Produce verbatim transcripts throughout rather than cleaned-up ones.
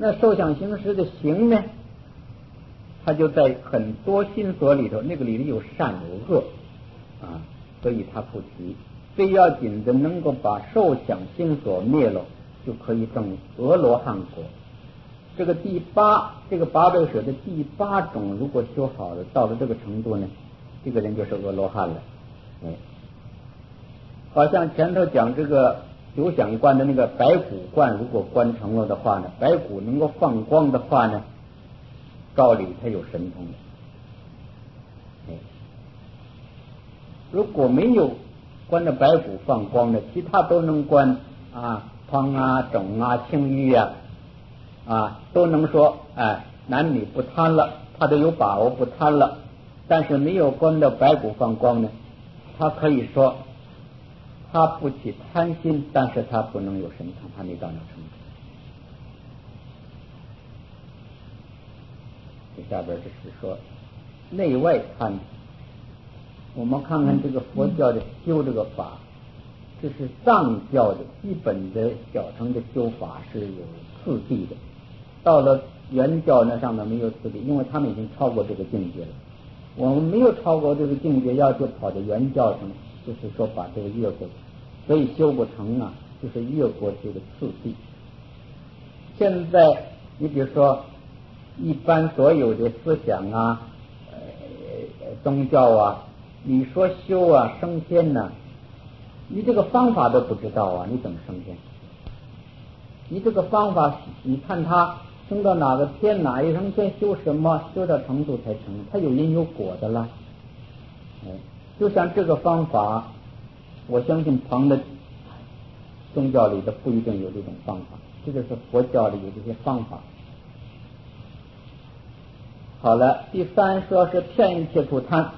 那受想行识的行呢，它就在很多心所里头，那个里头有善有恶啊，所以它不提。最要紧的能够把受想行所灭了，就可以证阿罗汉果。这个第八，这个八位舍的第八种，如果修好了，到了这个程度呢，这个人就是阿罗汉了。哎，好像前头讲这个九想观的那个白骨观，如果观成了的话呢，白骨能够放光的话呢，照理它有神通的。哎，如果没有观的白骨放光的，其他都能观啊，汤啊、肿啊、青瘀啊，啊，都能说哎，男女不贪了，他都有把握不贪了。但是没有观的白骨放光呢，他可以说他不起贪心，但是他不能有神通，他没到那程度。这下边就是说内外贪。我们看看这个佛教的修这个法，这是藏教的基本的小乘的修法是有次第的，到了原教那上面没有次第，因为他们已经超过这个境界了。我们没有超过这个境界，要就跑到原教上，就是说把这个越过，所以修不成啊，就是越过这个次第。现在你比如说一般所有的思想啊、呃、宗教啊，你说修啊升天呢、啊，你这个方法都不知道啊，你怎么升天？你这个方法，你看他升到哪个天，哪一层天修什么，修到程度才成，他有因有果的啦。哎，就像这个方法，我相信旁的宗教里的不一定有这种方法，这个是佛教里有这些方法。好了，第三说是骗一切处贪。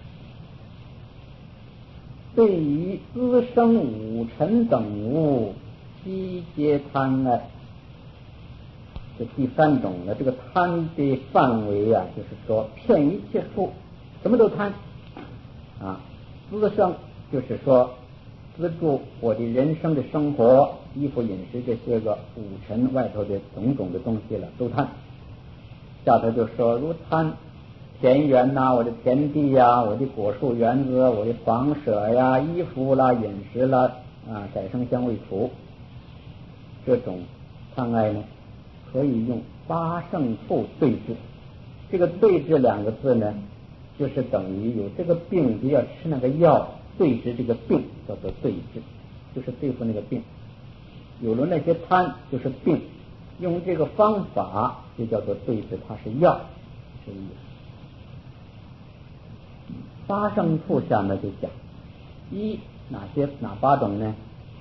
对于滋生五尘等物，悉皆贪爱。这第三种呢，这个贪的范围啊，就是说骗一切处，什么都贪啊。滋生就是说资助我的人生的生活、衣服、饮食这些个五尘外头的种种的东西了，都贪。下头就说如贪田园呐、啊，我的田地呀、啊，我的果树园子，我的房舍呀、衣服啦、饮食啦啊，改生香味土，这种贪爱呢，可以用八圣处对治。这个对治两个字呢，就是等于有这个病就要吃那个药，对治这个病叫做对治，就是对付那个病。有了那些贪就是病，用这个方法就叫做对治，它是药，是意思。八圣处下面就讲一哪些哪八种呢？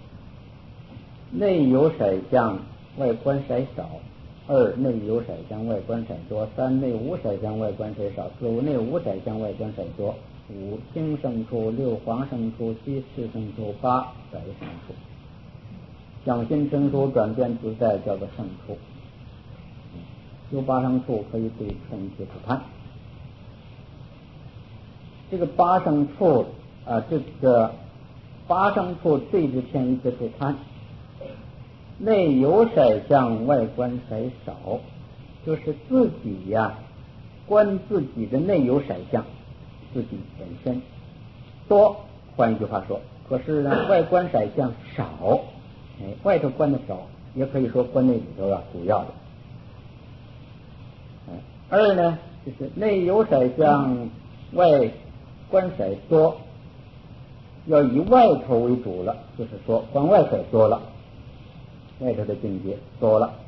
内有色相，外观色少；二内有色相，外观色多；三内无色相，外观色少；四内无色相，外观色多；五听圣处；六黄圣处；七视圣处；八白圣处。想心生出转变自在，叫做圣处。修八圣处可以对劝一切处贪。这个八圣处啊，这个八圣处对治劝一切处贪。内有色相，外观色少，就是自己呀、啊，观自己的内有色相，自己本身多。换一句话说，可是呢，外观色相少。哎，外头观的少，也可以说观内里头啊，主要的。哎，二呢，就是内有色相，外观色多，要以外头为主了，就是说观外色多了，外头的境界多了。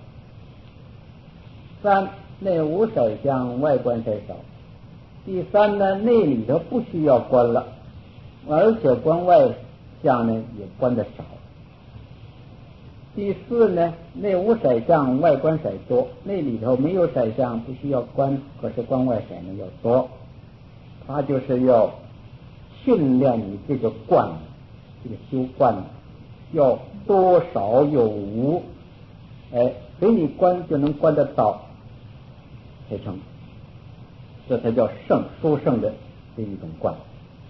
三内无色相，外观色少。第三呢，内里头不需要观了，而且观外相呢也观得少。第四呢，内无色相，外观色多，内里头没有色相，不需要观，可是观外色呢要多。他就是要训练你这个观，这个修观要多少有无，哎，随你观就能观得到才成，这才叫圣，殊胜的这一种观。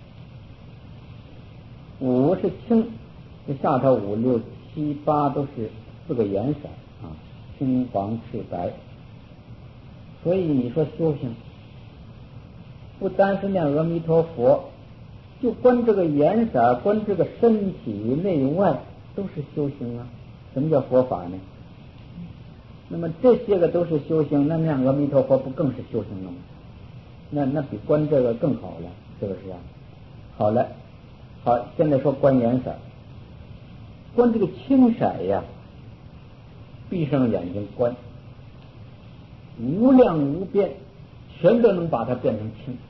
五是清，这下头五六七八都是四个颜色啊， 青黄赤白。所以你说修行，不单是念阿弥陀佛，就观这个颜色，观这个身体内外都是修行啊。什么叫佛法呢？那么这些个都是修行，那念阿弥陀佛不更是修行了吗？那那比观这个更好了，是不是啊？好了，好，现在说观颜色，观这个青色呀，闭上眼睛观，无量无边，全都能把它变成青。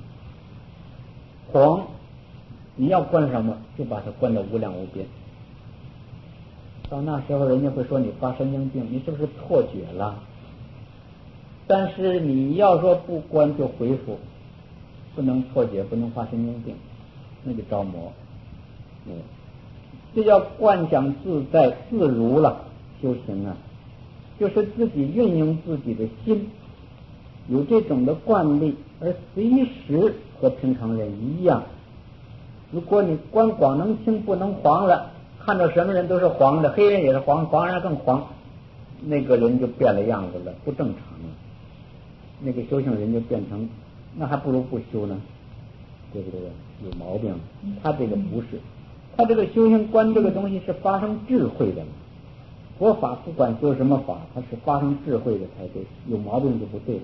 黄，你要观什么，就把它观到无量无边。到那时候人家会说你发神经病，你是不是错觉了？但是你要说不观就恢复，不能错觉，不能发神经病，那就着魔。嗯，这叫观想自在自如了。修行啊，就是自己运用自己的心，有这种的惯例，而随时和平常人一样。如果你观光能青不能黄了，看到什么人都是黄的，黑人也是黄，黄人更黄，那个人就变了样子了，不正常了。那个修行人就变成，那还不如不修呢，对不对？有毛病。他这个不是，他这个修行观这个东西是发生智慧的。佛法不管修什么法，它是发生智慧的才对，有毛病就不对了。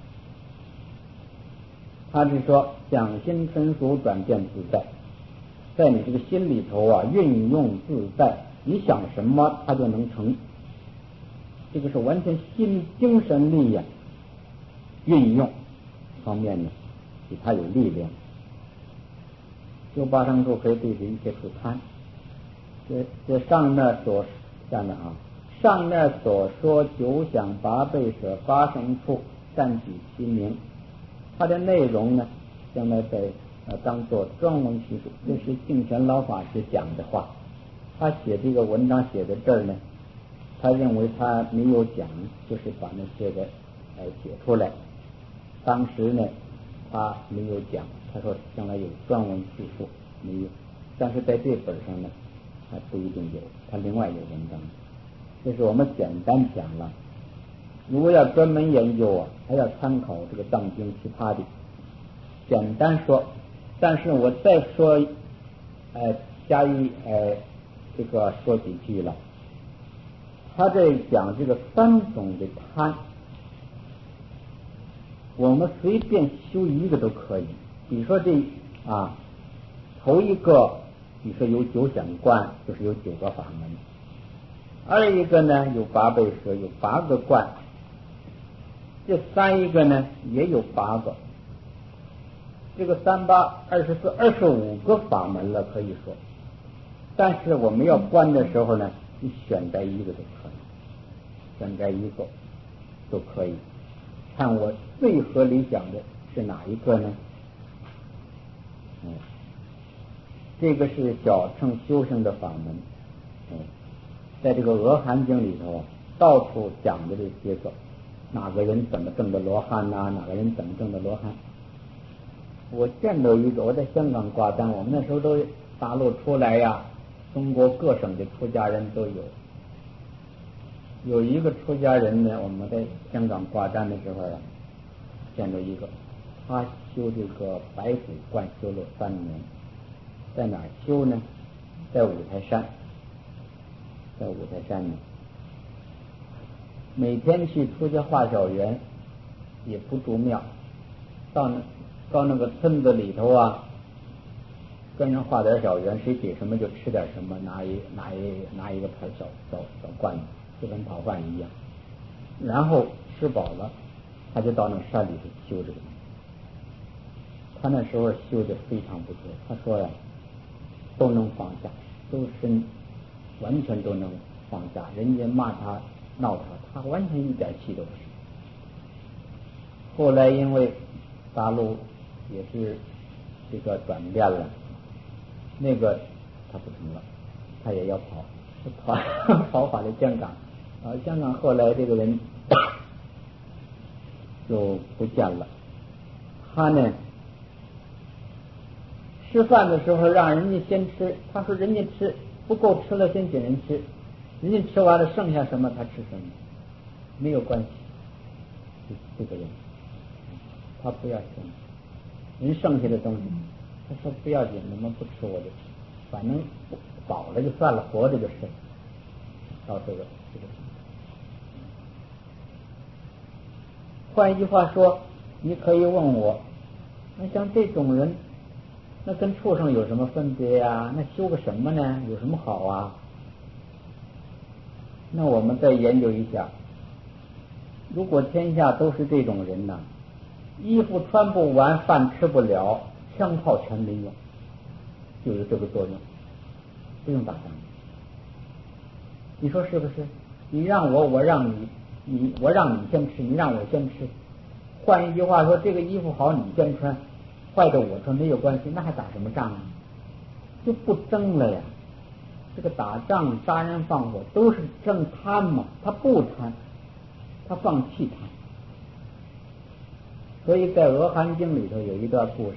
他是说想心纯熟，转变自在，在你这个心里头啊，运用自在，你想什么它就能成。这个是完全心精神力呀、啊、运用方面呢，比它有力量。修八正处可以对着一切处贪。这这上面所下面啊，上面所说九想八倍舍八正处善举其名，它的内容呢，将来在呃当做专文叙述。这是净泉老法师讲的话，他写这个文章写在这儿呢，他认为他没有讲，就是把那些个呃写出来。当时呢，他没有讲，他说将来有专文叙述，没有。但是在这本上呢，他不一定有，他另外有文章。这是我们简单讲了。如果要专门研究啊，还要参考这个藏经其他的。简单说，但是我再说，呃，加以呃这个说几句了。他在讲这个三种的贪，我们随便修一个都可以。比如说这啊，头一个，比如说有九想观，就是有九个法门；二一个呢有八倍舍，有八个观；这三一个呢也有八个。这个三八二十四二十五个法门了，可以说。但是我们要观的时候呢，你选择一个都可以，选择一个都可以。看我最合理想的是哪一个呢？嗯，这个是小乘修行的法门。嗯，在这个阿含经里头，到处讲的这些个，哪个人怎么证的罗汉呐、啊？哪个人怎么证的罗汉？我见到一个，我在香港挂单，我们那时候都大陆出来呀，中国各省的出家人都有。有一个出家人呢，我们在香港挂单的时候啊，见到一个，他修这个白虎观修了三年，在哪儿修呢？在五台山，在五台山呢，每天去出家化小园，也不住庙，到那到那个村子里头啊，跟人画点小圆，谁给什么就吃点什么，拿一拿一拿一个盆小小小罐子，就跟讨饭一样。然后吃饱了，他就到那山里头修这个。他那时候修的非常不错，他说呀，都能放下，都是完全都能放下。人家骂他闹他，他完全一点气都不是。后来因为大陆也是这个转变了，那个他不成了，他也要跑，跑跑跑到香港，啊，香港后来这个人就不见了。他呢，吃饭的时候让人家先吃，他说人家吃不够吃了，先请人吃，人家吃完了剩下什么他吃什么。 没有关系。这个人他不要钱，人剩下的东西，他说不要紧，你们不吃我就吃，反正饱了就算了，活着就是。到这个这个。换一句话说，你可以问我，那像这种人，那跟畜生有什么分别呀？那修个什么呢？有什么好啊？那我们再研究一下，如果天下都是这种人呢，衣服穿不完，饭吃不了，枪炮全没用，就有这个作用，不用打仗。你说是不是？你让我，我让你，你我让你先吃，你让我先吃。换一句话说，这个衣服好，你先穿，坏的我穿没有关系，那还打什么仗啊？就不争了呀。这个打仗、杀人放火都是争贪嘛，他不贪，他放弃贪。所以在《阿含经》里头有一段故事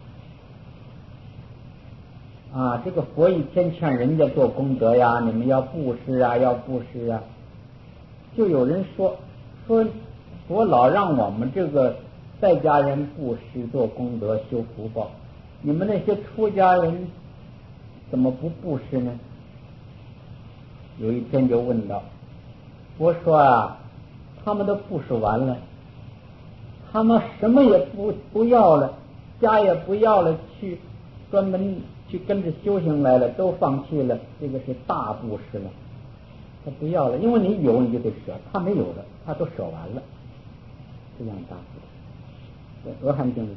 啊，这个佛一天劝人家做功德呀，你们要布施啊，要布施啊，就有人说说佛老让我们这个在家人布施做功德修福报，你们那些出家人怎么不布施呢？有一天就问道，佛说啊，他们都布施完了，他们什么也不不要了，家也不要了，去专门去跟着修行来了，都放弃了，这个是大布施了。他不要了，因为你有你就得舍，他没有了，他都舍完了，这样大布施。阿含经里。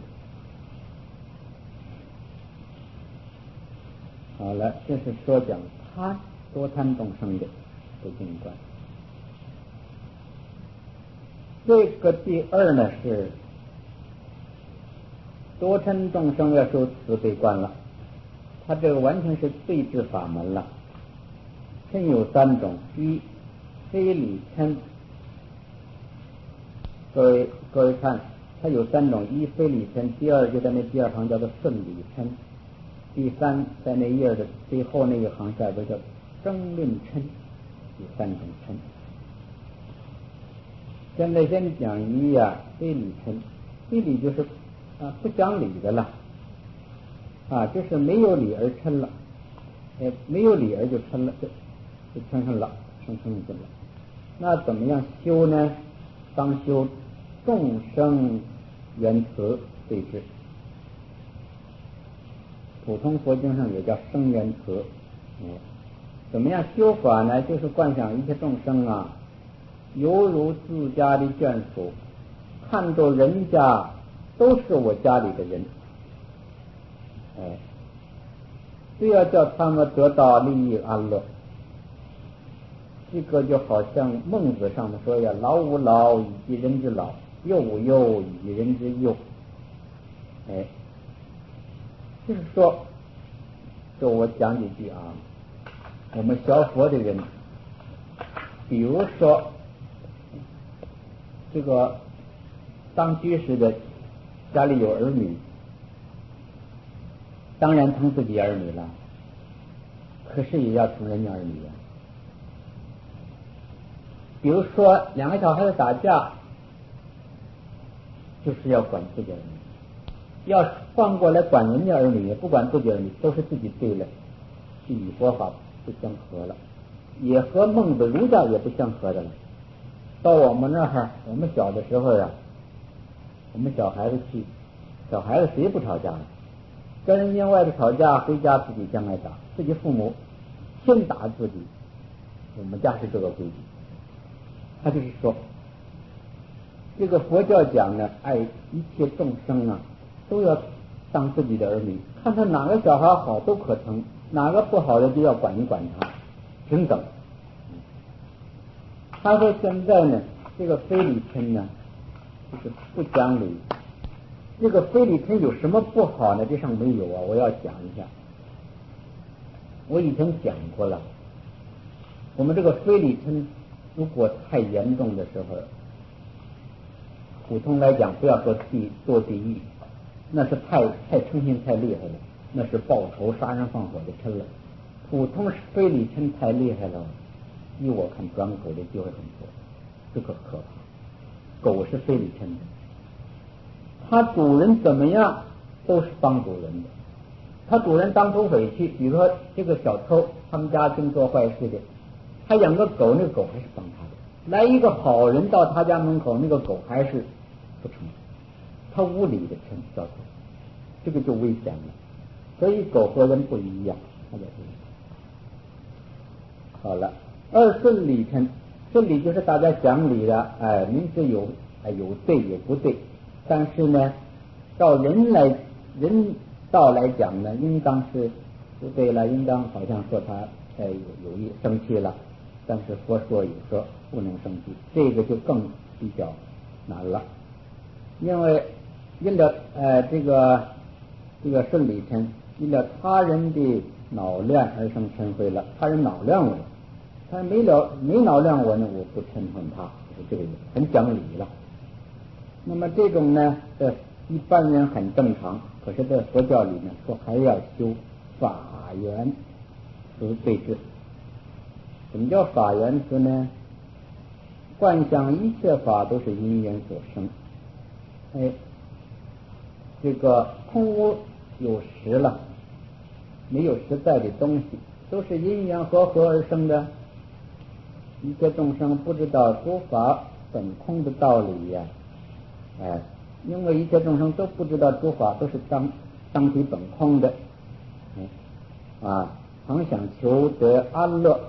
好了，这是说讲他多贪众生的不净观。这个第二呢是多嗔众生要修慈悲观了，他这个完全是对治法门了。嗔有三种，一非理嗔，各位各位看，它有三种，一非理嗔，第二就在那第二行叫做顺理嗔，第三在那页的最后那一行下边叫争论嗔，有三种嗔。现在先讲一呀、啊，非理嗔，非理就是啊不讲理的了，啊就是没有理而嗔了，哎没有理而就嗔了，就就嗔恨了，嗔嗔恨了。那怎么样修呢？当修众生缘慈对治，普通佛经上也叫生缘慈。嗯，怎么样修法呢？就是观想一切众生啊，犹如自家的眷属，看着人家都是我家里的人，哎，都要叫他们得到利益安乐。这个就好像孟子上面说呀，老吾老以及人之老，幼吾幼以及人之幼。哎，就是说，就我讲几句啊，我们学佛的人，比如说这个当居士的家里有儿女，当然疼自己儿女了，可是也要疼人家儿女啊。比如说两个小孩子打架，就是要管自己儿女，要换过来管人家儿女，也不管自己儿女，都是自己对了，是与佛法不相合了，也和孟子儒家也不相合的了。到我们那儿，我们小的时候啊，我们小孩子去，小孩子谁不吵架了？跟人家外头吵架，回家自己将来打，自己父母先打自己。我们家是这个规矩。他就是说，这个佛教讲呢，爱一切众生啊，都要当自己的儿女，看他哪个小孩好都可疼，哪个不好的就要管一管他，平等。他说现在呢，这个非礼嗔呢，就是不讲理。这个非礼嗔有什么不好呢？这上没有啊，我要讲一下。我以前讲过了，我们这个非礼嗔如果太严重的时候，普通来讲，不要说地堕地狱，那是太太嗔心太厉害了，那是报仇杀人放火的嗔了。普通非礼嗔太厉害了，依我看转口的机会很多。 这个可怕。狗是非礼称的，它主人怎么样都是帮主人的。他主人当土匪去，比如说这个小偷，他们家净做坏事的，他养个狗，那个狗还是帮他的。来一个好人到他家门口，那个狗还是不成，他无理的称小偷，这个就危险了。所以狗和人不一样，他在这里。好了，二顺理称，顺理就是大家讲理的，哎，明知有哎有对有不对，但是呢，照人来人道来讲呢，应当是不对了，应当好像说他哎有有意生气了，但是佛说有说不能生气，这个就更比较难了，因为因了呃这个这个顺理称，因了他人的恼乱而生嗔恚了，他人恼乱我，他没了没恼乱我呢，我不嗔恨他，就是这个意思，很讲理了。那么这种呢，呃，一般人很正常，可是在佛教里呢，说还要修法缘慈悲智。什么叫法缘慈呢？观想一切法都是因缘所生，哎，这个空无有实了，没有实在的东西，都是因缘和合而生的。一切众生不知道诸法本空的道理呀、啊，哎，因为一切众生都不知道诸法都是当当体本空的，嗯啊，常想求得安乐，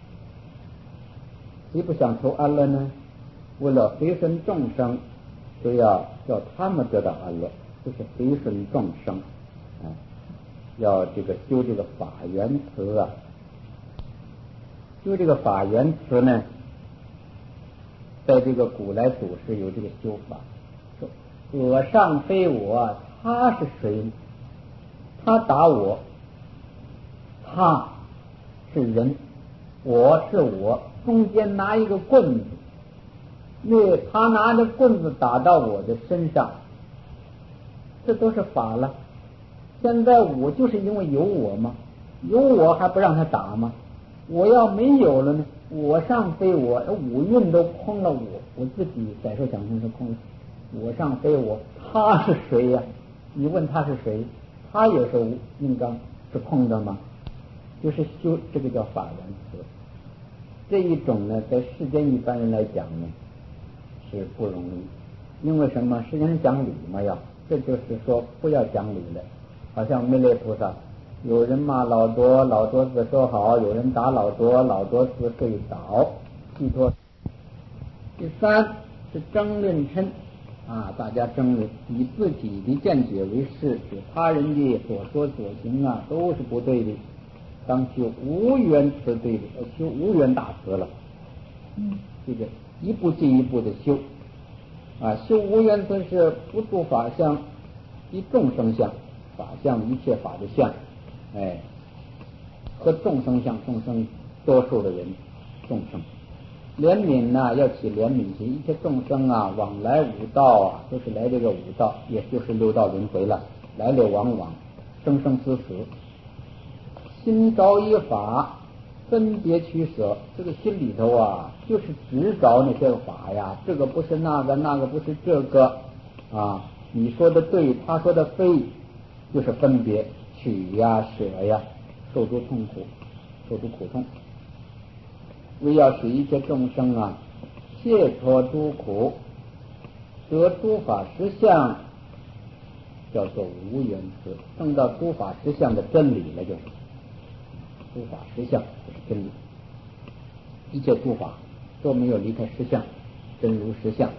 谁不想求安乐呢？为了随顺众生，就要叫他们得到安乐，就是随顺众生，啊，要这个修这个法缘慈啊。修这个法缘慈呢，在这个古来祖师有这个修法，说我上非我，他是谁？他打我，他是人，我是我，中间拿一个棍子，那他拿着棍子打到我的身上，这都是法了。现在我就是因为有我吗？有我还不让他打吗？我要没有了呢，我上非我，五蕴都空了我，我自己在说讲成是空了，我上非我，他是谁呀、啊？你问他是谁，他也是应当是空的吗？就是修这个叫法缘慈，这一种呢，在世间一般人来讲呢是不容易，因为什么？世间人讲理嘛，要这就是说不要讲理了，好像弥勒菩萨。有人骂老多，老多自说好；有人打老多，老多自睡倒。记住，第三是争论嗔啊，大家争论，以自己的见解为是，使他人的所说所行啊都是不对的。当修无缘慈对的，要修无缘大慈了。嗯，这个一步进一步的修啊，修无缘慈是不住法相，一众生相，法相一切法的相。哎，和众生相，众生多数的人，众生怜悯呐、啊，要起怜悯心。一切众生啊，往来五道啊，都是来这个五道，也就是六道轮回了，来来往往，生生死死。心着一法，分别取舍，这个心里头啊，就是只找那些法呀，这个不是那个，那个不是这个啊，你说的对，他说的非，就是分别。取呀舍呀，受诸痛苦，受诸苦痛，为要使一切众生啊解脱诸苦，得诸法实相，叫做无缘慈，证到诸法实相的真理了，就是诸法实相就是真理，一切诸法都没有离开实相，真如实相。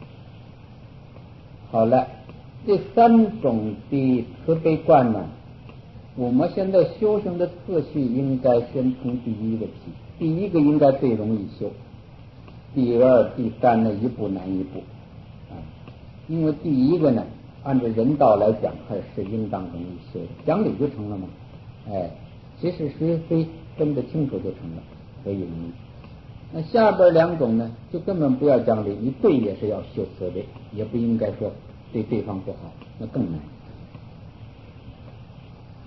好了，第三种的慈悲观呢，我们现在修行的次序应该先从第一个起，第一个应该最容易修，第二、第三呢一步难一步啊，因为第一个呢，按照人道来讲还是应当容易修的，讲理就成了嘛，哎，其实是非分得清楚就成了，所以容易。那下边两种呢，就根本不要讲理，你对也是要修慈悲，也不应该说对对方不好，那更难。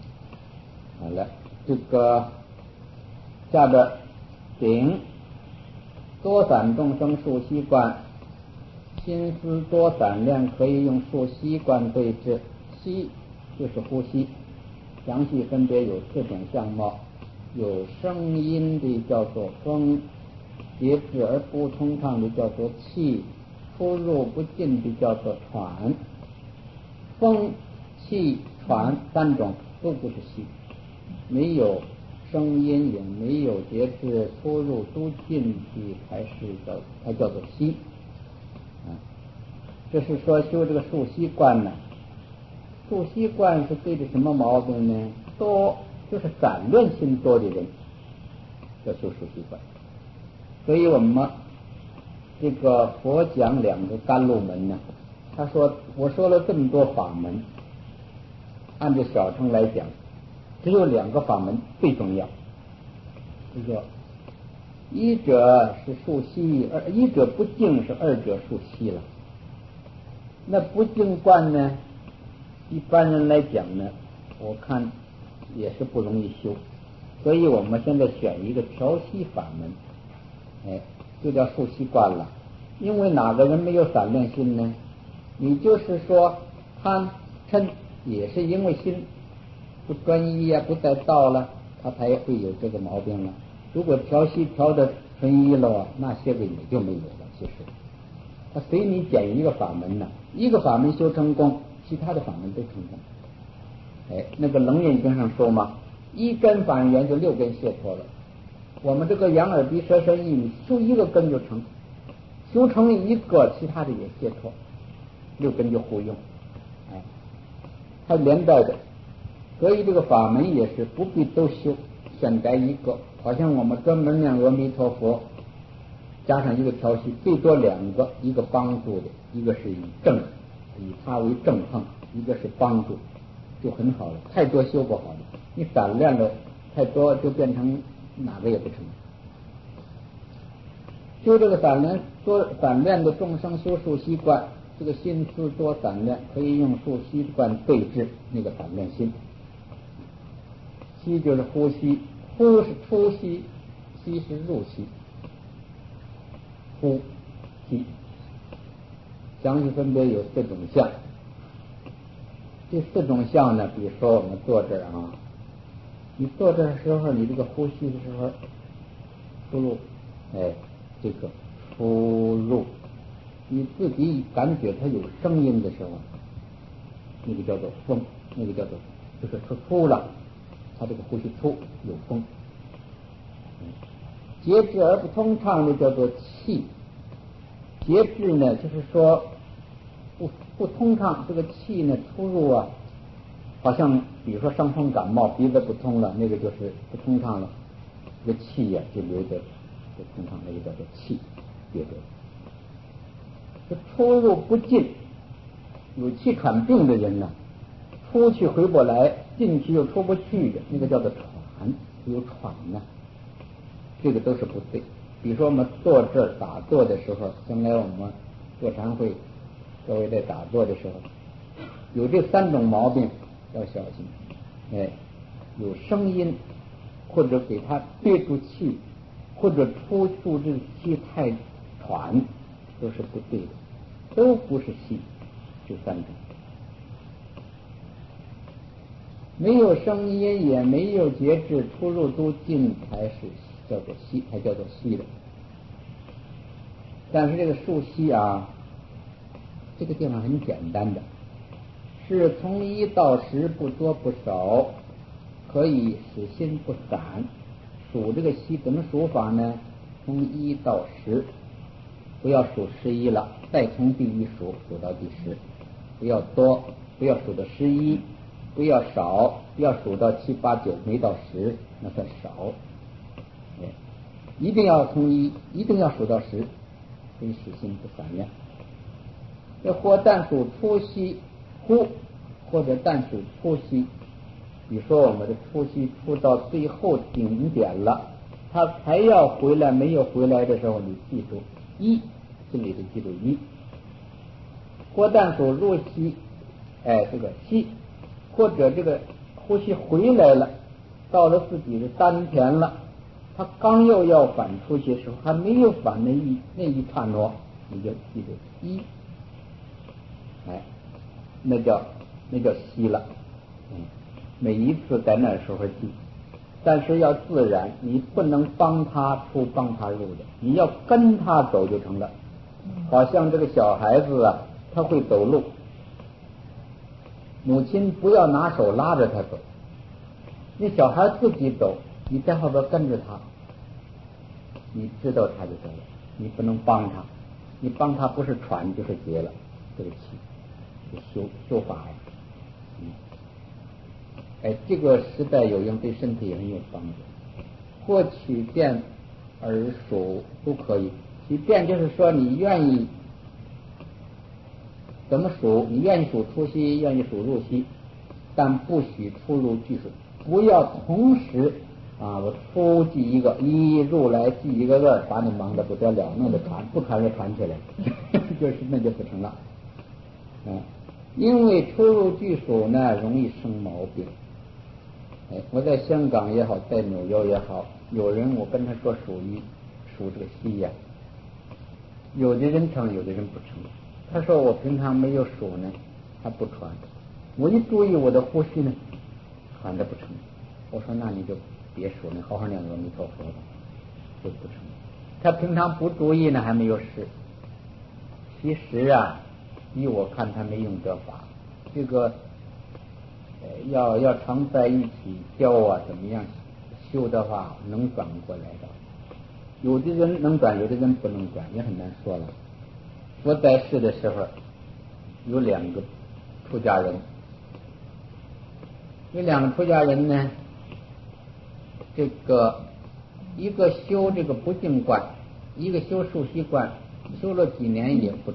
好了，这个下边顶多散众生数息观，心思多散量可以用数息观对治。息就是呼吸，详细分别有四种相貌，有声音的叫做风，节制而不通畅的叫做气，出入不尽的叫做喘。风、气、喘三种都不是息，没有声音也没有节制，出入都尽的才是叫才叫做息。啊，这是说修这个数息观呢。数息观是对着什么毛病呢？多就是散乱心多的人要修数息观。所以我们这个佛讲两个甘露门呢，他说我说了这么多法门，按照小乘来讲，只有两个法门最重要。这个一者是数息，二一者不净是二者数息了。那不净观呢，一般人来讲呢，我看也是不容易修，所以我们现在选一个调息法门，哎，就叫数息观了。因为哪个人没有散乱心呢？你就是说贪嗔也是因为心不专一呀、啊，不在道了，他才会有这个毛病了。如果调息调的纯一了，那些个也就没有了。其实他随你拣一个法门呢，一个法门修成功，其他的法门都成功。哎，那个楞严经上说嘛，一根反缘就六根解脱了。我们这个眼耳鼻舌身意，你修一个根就成，修成一个，其他的也解脱，六根就互用。哎，它连带的，所以这个法门也是不必都修，选择一个，好像我们专门念阿弥陀佛，加上一个调息，最多两个，一个帮助的，一个是以正，以它为正碰，一个是帮助，就很好了。太多修不好了，你散乱了太多，就变成哪个也不成。修这个散乱多散乱的众生修数息观，这个心思多散乱，可以用数息观对治那个散乱心。息就是呼吸，呼是出息，息是入息。呼吸详细分别有四种相。这四种相呢，比如说我们坐这儿啊，你坐这儿的时候，你这个呼吸的时候，出入，哎，这个出入，你自己感觉它有声音的时候，那个叫做风，那个叫做就是出出了，它这个呼吸出有风。节制而不通畅的叫做气。节制呢，就是说不不通畅，这个气呢出入啊，好像比如说伤风感冒，鼻子不通了，那个就是不通畅了，这个气呀、啊、就留着不通畅，那个叫做气节制。这出入不尽，有气喘病的人呢，出去回不来，进去又出不去的，那个叫做喘，有喘呢。这个都是不对。比如说我们坐这儿打坐的时候，将来我们坐禅会，各位在打坐的时候，有这三种毛病要小心。哎，有声音，或者给他憋住气，或者出处这气太喘，都是不对的，都不是息。这三种没有声音，也没有节制，出入都尽，才是叫做息，才叫做息的。但是这个数息啊，这个地方很简单的，是从一到十，不多不少，可以使心不散。数这个息怎么数法呢？从一到十，不要数十一了，再从第一数数到第十，不要多，不要数到十一，不要少，不要数到七八九没到十，那算少。哎，一定要从一，一定要数到十，可以使心不散量。这或但数出息呼，或者但数出息。比如说我们的出息出到最后顶点了，他才要回来，没有回来的时候，你记住一，心里头记住一。或但数入息，哎，这个息，或者这个呼吸回来了，到了自己的丹田了， 他刚又要反出去的时候，还没有反那一那一刹那，你就记住一，哎，那叫那叫息了。嗯，每一次在那时候记，但是要自然，你不能帮他出帮他入的，你要跟他走就成了。好像这个小孩子啊，他会走路，母亲不要拿手拉着他走，那小孩自己走，你在后边跟着他，你知道他就走了，你不能帮他，你帮他不是喘就是结了，对不起，修修法呀。嗯，哎，这个实在有用，对身体也很有帮助。或取变而数都可以，取变就是说你愿意怎么数，你愿意数出息，愿意数入息，但不许出入俱数，不要同时啊，我出记一个一，入来记一个字，把你忙得不得了，弄得传不传就传起来，就是那就不成了。嗯，因为出入俱数呢，容易生毛病。哎，我在香港也好，在纽约也好，有人我跟他说属于数这个息呀，有的人成，有的人不成。他说我平常没有数呢，他不传。我一注意我的呼吸呢，传的不成。我说那你就别数了，好好念阿弥陀佛吧，就不成。他平常不注意呢，还没有事。其实啊，依我看他没用这法，这个呃要要常在一起教啊，怎么样修的话能转过来的。有的人能转，有的人不能转，也很难说了。我在世的时候有两个出家人，有两个出家人呢，这个一个修这个不净观，一个修数息观，修了几年也不成。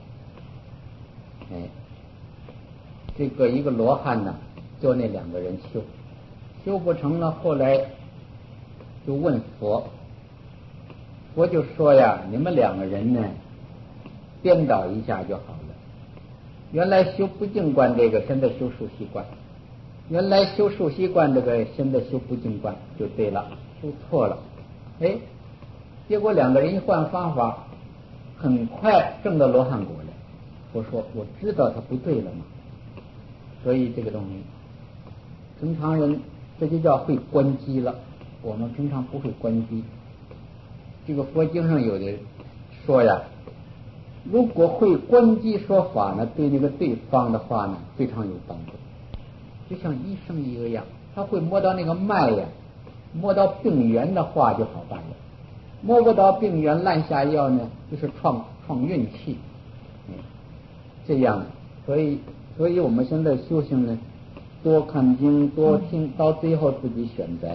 哎，这个一个罗汉呢，叫那两个人修，修不成了，后来就问佛，佛就说呀，你们两个人呢颠倒一下就好了。原来修不净观这个，现在修数息观；原来修数息观这个，现在修不净观，就对了，修错了。哎，结果两个人一换方法，很快证到罗汉果了。我说我知道他不对了嘛，所以这个东西，平常人这就叫会关机了。我们平常不会关机。这个佛经上有的说呀，如果会关机说法呢，对那个对方的话呢非常有帮助，就像医生一个样，他会摸到那个脉呀，摸到病源的话就好办了。摸不到病源，烂下药呢，就是创创运气。嗯，这样，所以所以我们现在修行呢，多看经，多听，到最后自己选择。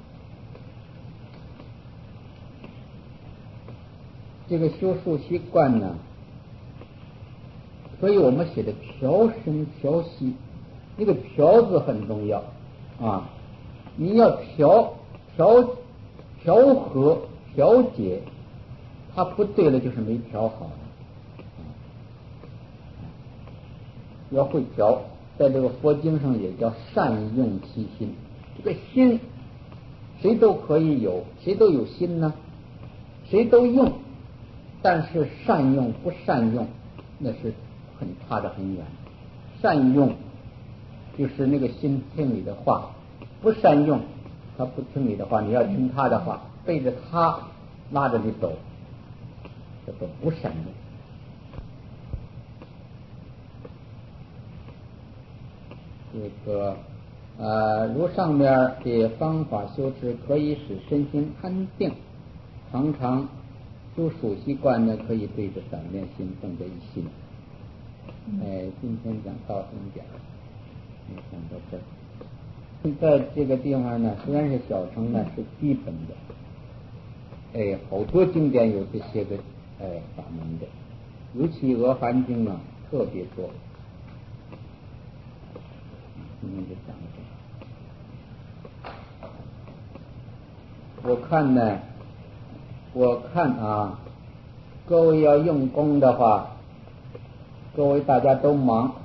这个修数息观呢，所以我们写的调身调息，这个调字很重要啊！你要调调调和调节，它不对了就是没调好的。要会调，在这个佛经上也叫善用其心。这个心谁都可以有，谁都有心呢，谁都用，但是善用不善用，那是很差得很远。善用就是那个心听你的话，不善用他不听你的话，你要听他的话，背着他拉着你走，这个不善用。这个呃，如上面的方法修持，可以使身心安定。常常修数息观呢，可以对着散念心动着一心。哎，今天讲到这一点，讲到这儿。在这个地方呢，虽然是小乘呢，是基本的。哎，好多经典有这些个哎法门的，尤其阿含经啊特别多。今天就讲这个。我看呢，我看啊，各位要用功的话，各位大家都忙，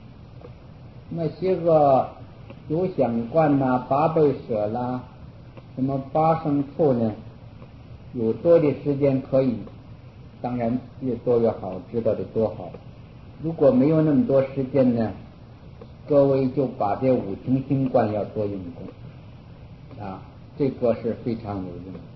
那些个有想观呐、八倍舍啦， 那么八生处呢，有多的时间可以，当然越多越好，知道的多好。如果没有那么多时间呢，各位就把这五行星观要多用功啊，这个是非常有用的。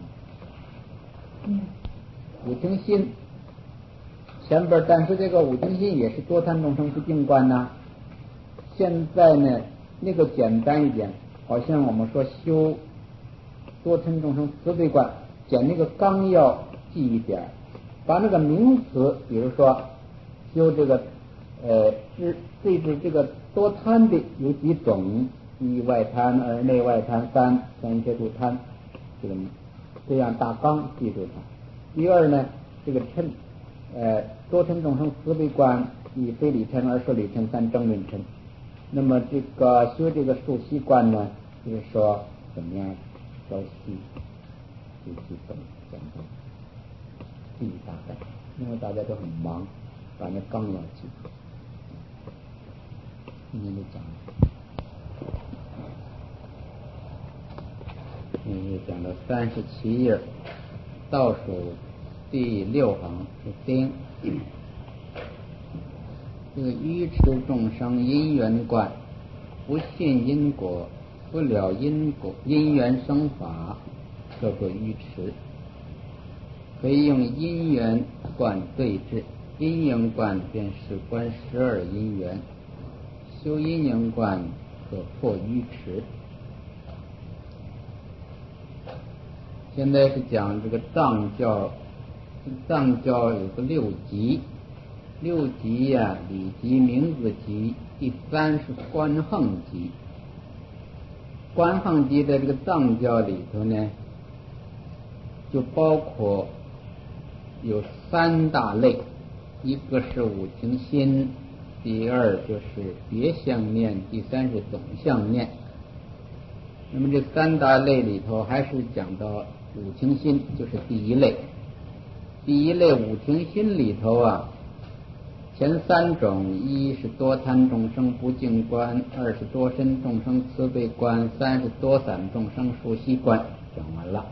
嗯，五行心前边，但是这个五行心也是多贪众生是定观呐。现在呢，那个简单一点，好像我们说修多贪众生慈悲观，捡那个纲要记一点，把那个名词，比如说修这个呃治对治这个多贪的有几种，一外贪，二内外贪，三三切度贪，这个这样大纲记住它。第二呢，这个嗔呃多嗔众生慈悲观，一非理嗔，二说理嗔，三正论嗔。那么这个修这个数息观呢，就是说怎么样消息这基本讲的记忆大概，因为大家都很忙，把那纲要记住。今天就讲嗯，讲到三十七页倒数第六行是丁，这个愚痴众生因缘观，不信因果，不了因果因缘生法，叫做愚痴。可以用因缘观对治，因缘观便是观十二因缘，修因缘观可破愚痴。现在是讲这个藏教，藏教有个六级，六级呀、啊，礼级、名字级，第三是观行级。观行级的这个藏教里头呢，就包括有三大类，一个是五行心，第二就是别相念，第三是总相念。那么这三大类里头，还是讲到五行心，就是第一类。第一类五行心里头啊，前三种，一是多贪众生不净观，二是多身众生慈悲观，三是多散众生数息观，讲完了。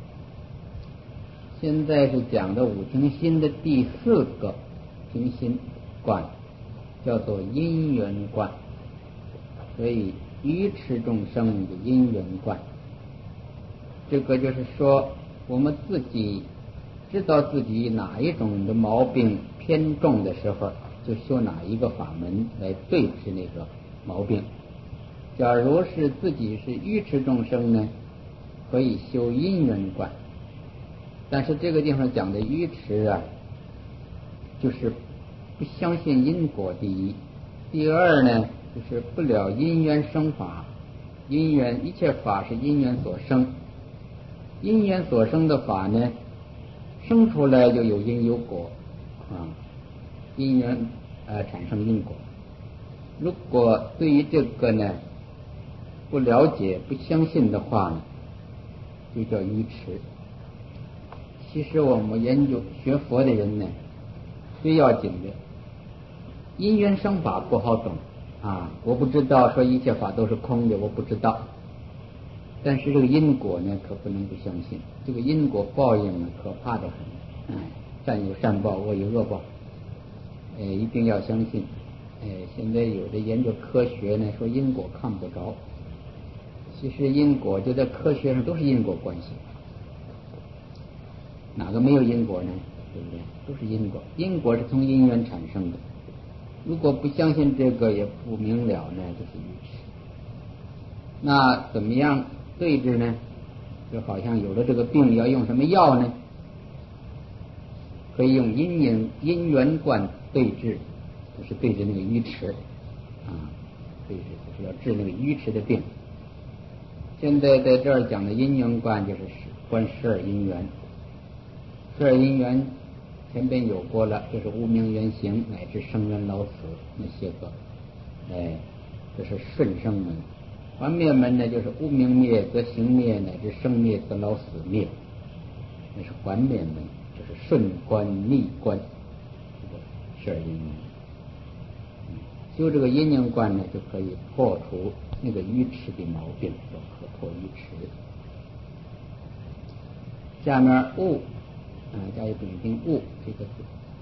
现在是讲的五行心的第四个行心观，叫做因缘观。所以愚痴众生的因缘观，这个就是说我们自己知道自己哪一种的毛病偏重的时候，就修哪一个法门来对治那个毛病。假如是自己是愚痴众生呢，可以修因缘观。但是这个地方讲的愚痴啊，就是不相信因果，第一。第二呢，就是不了因缘生法。因缘一切法是因缘所生，因缘所生的法呢，生出来就有因有果啊，因缘呃产生因果。如果对于这个呢不了解不相信的话呢，就叫愚痴。其实我们研究学佛的人呢，最要紧的因缘生法不好懂啊！我不知道说一切法都是空的，我不知道。但是这个因果呢，可不能不相信。这个因果报应呢，可怕的很。哎，善有善报，恶有恶报。哎，一定要相信。哎，现在有的研究科学呢，说因果看不着。其实因果就在科学上都是因果关系。哪个没有因果呢？对不对？都是因果，因果是从因缘产生的。如果不相信这个，也不明了呢，就是愚痴。那怎么样对治呢？就好像有了这个病，要用什么药呢？可以用因缘因缘观对治，就是对治那个愚痴啊，对治就是要治那个愚痴的病。现在在这儿讲的因缘观，就是观十二因缘。十二因缘前边有过了，就是无明缘行乃至生缘老死那些个，哎，这是顺生门。还灭门呢，就是无明灭则行灭，乃至生灭则老死灭，那是还灭门，就是顺观逆观，这个十二因缘。修这个因缘观呢，就可以破除那个愚痴的毛病，可破愚痴。 下面物啊，加一丙丁物这个字。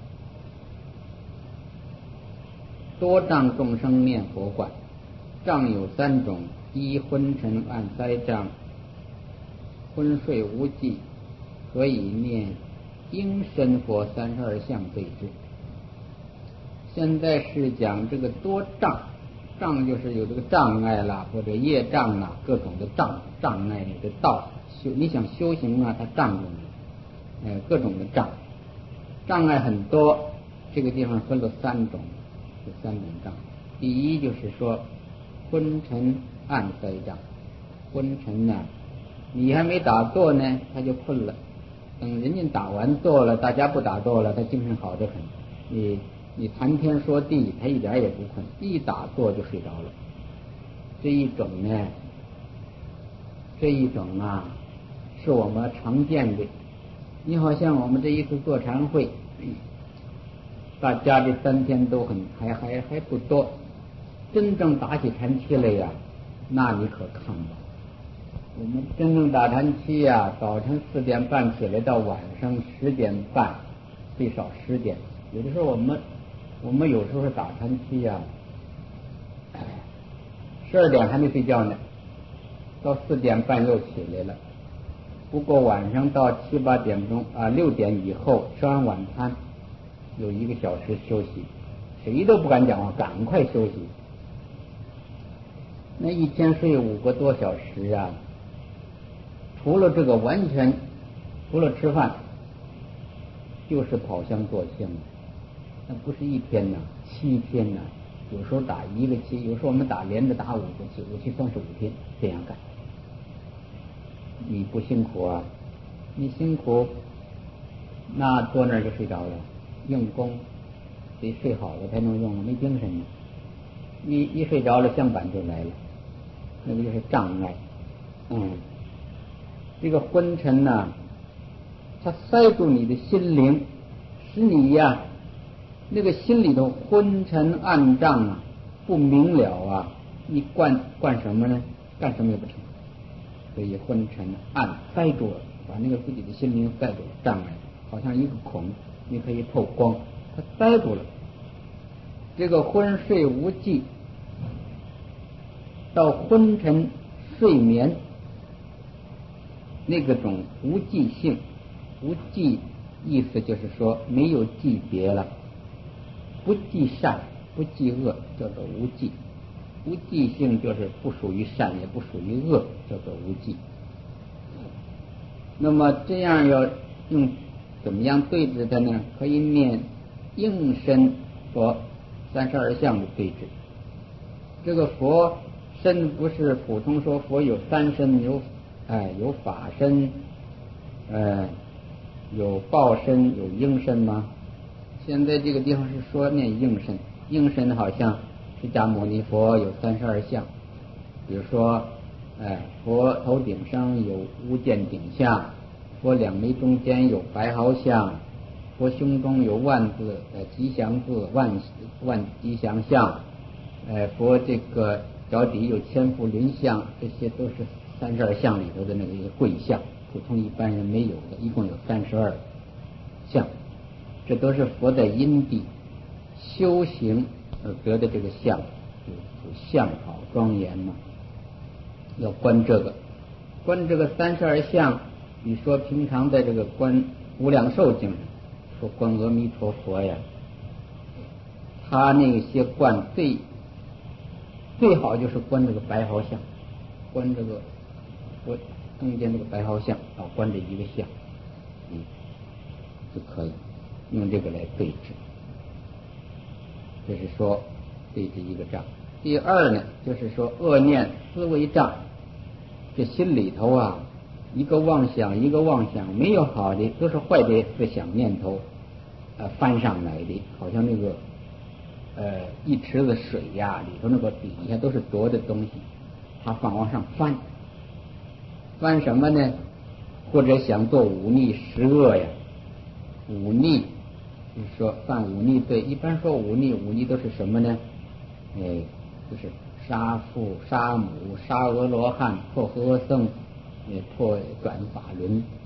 多障众生念佛观，障有三种：一昏沉暗塞障，昏睡无记，可以念应身佛三十二相对治。现在是讲这个多障，障就是有这个障碍啦，或者业障啦，各种的障障碍你的道修，你想修行啊，它障住你，呃，各种的障障碍很多。这个地方分了三种，有三种障。第一就是说昏沉暗塞障，昏沉呢，你还没打坐呢，他就困了；等人家打完坐了，大家不打坐了，他精神好得很。你你谈天说地，他一点也不困，一打坐就睡着了。这一种呢，这一种啊，是我们常见的。你好像我们这一次座禅会，大家这三天都很还还还不多，真正打起禅期来呀，那你可看吧。我们真正打禅期呀，早晨四点半起来到晚上十点半，最少十点。有的时候我们我们有时候打禅期呀，十二点还没睡觉呢，到四点半又起来了。不过晚上到七八点钟啊，六点以后吃完晚餐，有一个小时休息，谁都不敢讲话，赶快休息。那一天睡五个多小时啊，除了这个完全除了吃饭就是跑香坐香，那不是一天呐，七天呐，有时候打一个期，有时候我们打连着打五个期，五期三十五天这样干。你不辛苦啊？你辛苦，那坐那儿就睡着了。用功得睡好了才能用，没精神呢。一一睡着了，相反就来了，那个就是障碍。嗯，这个昏沉呐、啊，它塞住你的心灵，使你呀、啊，那个心里头昏沉暗障啊，不明了啊，你灌灌什么呢？干什么也不成。所以昏沉暗塞住了，把那个自己的心灵塞住了，障碍好像一个孔，你可以透光，它塞住了。这个昏睡无记，到昏沉睡眠，那个种无记性，无记意思就是说没有记别了，不记善不记恶，叫做无记。无记性就是不属于善也不属于恶，叫做无记。那么这样要用怎么样对治它呢？可以念应身佛三十二相的对治。这个佛身不是普通说佛有三身，有哎有法身，呃有报身，有应身吗？现在这个地方是说念应身，应身好像释迦牟尼佛有三十二相，比如说，哎，佛头顶上有无间顶相，佛两眉中间有白毫相，佛胸中有万字呃吉祥字万万吉祥相，哎，佛这个脚底有千佛轮相，这些都是三十二相里头的那个贵相，普通一般人没有的，一共有三十二相，这都是佛在因地修行而得的这个相，就相好庄严嘛，要观这个，观这个三十二相。你说平常在这个观无量寿经上说观阿弥陀佛呀，他那些观最最好就是观这个白毫相，观这个我中间这个白毫相啊，观这一个相，嗯，就可以用这个来对治。这是说对治一个障。第二呢，就是说恶念思维障，这心里头啊，一个妄想一个妄想，没有好的，都是坏的思想念头呃翻上来的，好像那个呃一池子水呀，里头那个底下都是浊的东西，它放往上翻，翻什么呢？或者想做忤逆十恶呀，忤逆就是说犯忤逆罪。一般说忤逆，忤逆都是什么呢？哎，就是杀父杀母杀俄罗汉破和僧，破转法轮，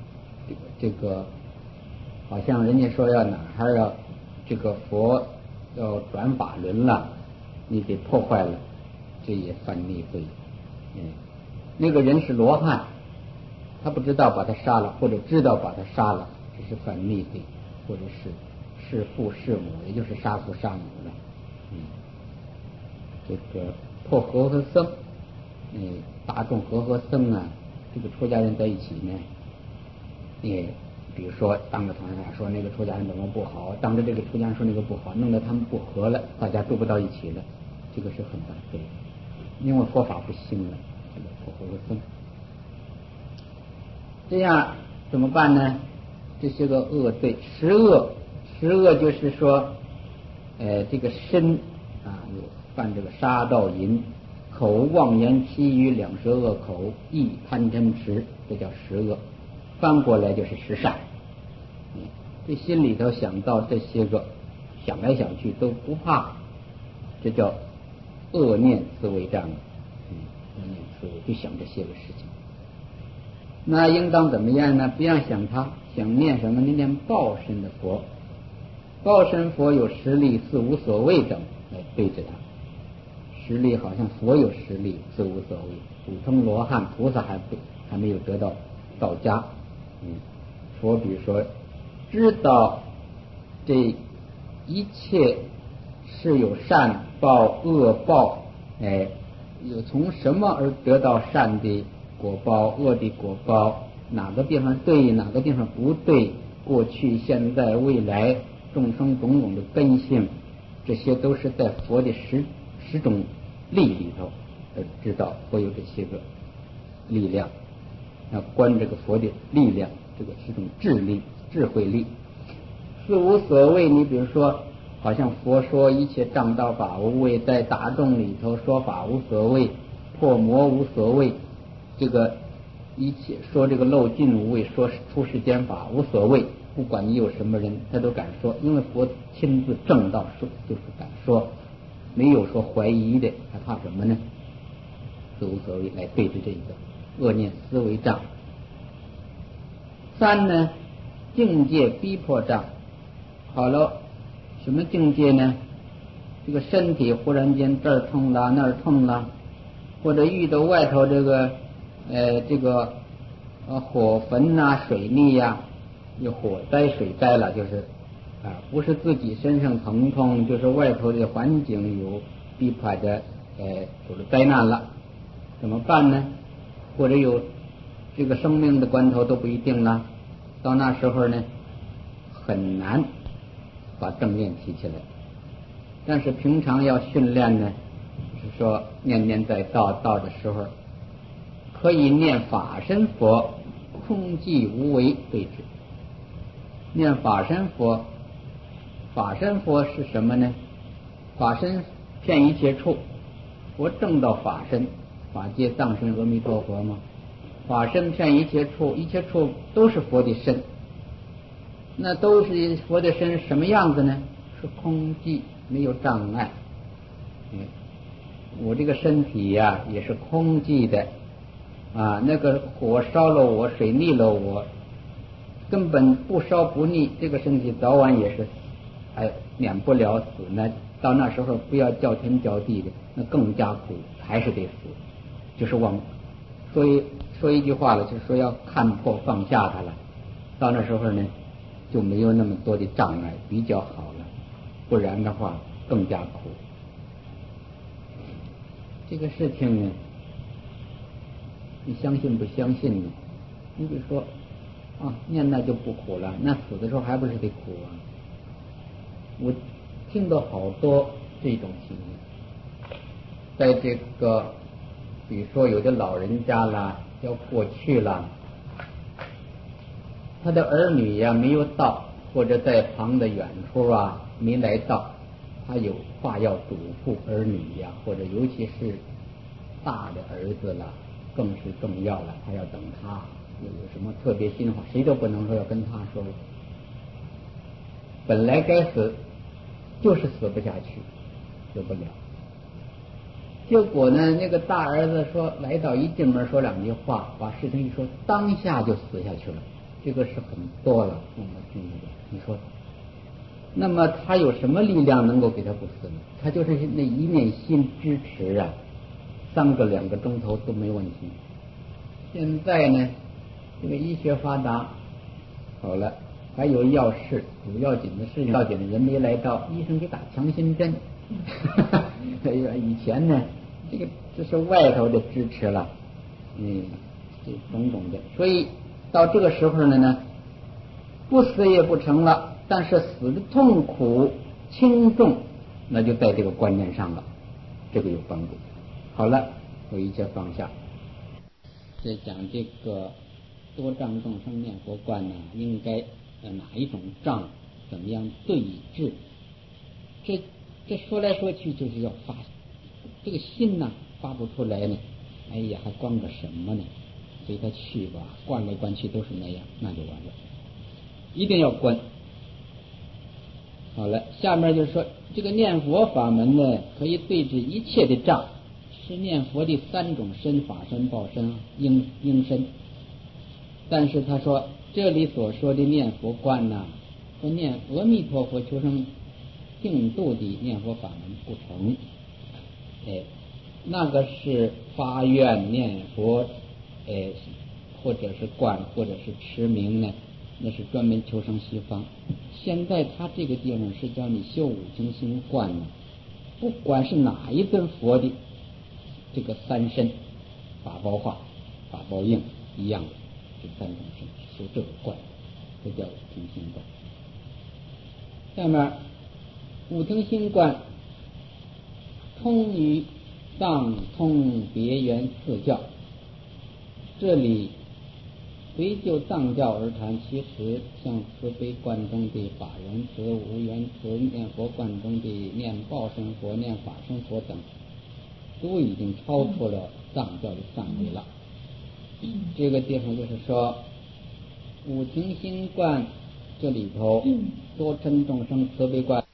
这个好像人家说要哪还要这个佛要转法轮了，你给破坏了，这也犯逆罪。嗯，那个人是罗汉，他不知道把他杀了，或者知道把他杀了，这是犯逆罪，或者是弑父弑母，也就是杀父杀母了。嗯，这个破和合僧，嗯，大众和合僧啊，这个出家人在一起呢，也比如说当着同样说那个出家人怎么不好，当着这个出家人说那个不好，弄得他们不和了，大家住不到一起了，这个是很大罪，因为佛法不兴了，这个破和合僧。这样怎么办呢？这些个恶罪，十恶，十恶就是说，呃，这个身啊有犯这个杀盗淫，口妄言欺语两舌恶口，意贪嗔痴，这叫十恶。翻过来就是十善。嗯，这心里头想到这些个，想来想去都不怕，这叫恶念思维障。嗯，恶念思维就想这些个事情。那应当怎么样呢？不要想他，想念什么？念报身的佛。报身佛有实力，四无所谓等来对着他。实力好像佛有实力，四无所谓。普通罗汉菩萨还不还没有得到道家。嗯，佛比如说知道这一切是有善报恶报，哎，有从什么而得到善的果报，恶的果报，哪个地方对，哪个地方不对，过去现在未来众生种种的根性，这些都是在佛的十十种力里头而知道，佛有这些个力量，要观这个佛的力量，这个是种智力智慧力。四无所谓，你比如说好像佛说一切障道法无畏，在大众里头说法无所谓，破魔无所谓，这个一切说这个漏尽无畏，说出世间法无所谓，不管你有什么人他都敢说，因为佛亲自正道说，就是敢说，没有说怀疑的，还怕什么呢？四无所谓来对治这个恶念思维障。三呢，境界逼迫障。好了，什么境界呢？这个身体忽然间这儿痛了那儿痛了，或者遇到外头这个呃这个呃火焚啊水逆呀、啊，有火灾水灾了，就是啊不是自己身上疼痛，就是外头的环境有逼迫的呃有了灾难了，怎么办呢？或者有这个生命的关头都不一定了，到那时候呢很难把正念提起来，但是平常要训练呢，就是说念念在道道的时候，可以念法身佛，空寂无为对治。念法身佛，法身佛是什么呢？法身遍一切处，佛正道法身，法界藏身阿弥陀佛吗？法身遍一切处，一切处都是佛的身。那都是佛的身什么样子呢？是空寂，没有障碍。嗯，我这个身体呀、啊、也是空寂的啊，那个火烧了我，水逆了我，根本不烧不腻，这个身体早晚也是还免不了死。那到那时候不要叫天叫地的，那更加苦，还是得死。就是往所以说一句话了，就是说要看破放下它了。到那时候呢就没有那么多的障碍，比较好了，不然的话更加苦。这个事情呢，你相信不相信呢？你比如说啊，念那就不苦了，那死的时候还不是得苦啊？我听到好多这种情形，在这个比如说有的老人家啦要过去了，他的儿女呀没有到，或者在旁的远处啊没来到，他有话要嘱咐儿女呀，或者尤其是大的儿子了，更是重要了，他要等他有什么特别心话，谁都不能说要跟他说了。本来该死，就是死不下去，死不了。结果呢，那个大儿子说来到一进门说两句话，把事情一说，当下就死下去了。 这个是很多了，我们听这个，你说，那么他有什么力量能够给他不死呢？他就是那一念心支持啊，三个两个钟头都没问题。现在呢，这个医学发达，好了，还有要事，有要紧的事情，要紧的人没来到，医生给打强心针。以前呢，这个这是外头的支持了，嗯，这种种的，所以到这个时候呢呢，不死也不成了，但是死的痛苦轻重，那就在这个观念上了，这个有帮助。好了，我一切放下。在讲这个多障众生念佛观呢，应该呃哪一种障怎么样对治？这这说来说去就是要发这个心呢，发不出来呢，哎呀，还光个什么呢？随他去吧，灌来灌去都是那样，那就完了。一定要观。好了，下面就是说，这个念佛法门呢，可以对治一切的障，是念佛的三种身：法身、报身、应应身。但是他说，这里所说的念佛观呢，和念阿弥陀佛求生净土的念佛法门不同。哎，那个是发愿念佛，哎，或者是观，或者是持名呢，那是专门求生西方。现在他这个地方是叫你修五经心观呢，不管是哪一尊佛的这个三身，法报化、法报应一样的，这三种身修这个观，这叫五经心观。下面五经心观通于藏通别圆四教，这里虽就藏教而谈，其实像慈悲观中的法缘慈、无缘慈、念佛观中的念报身佛、念法身佛等，都已经超出了藏教的范围了。这个地方就是说，五经心观这里头多真众生慈悲观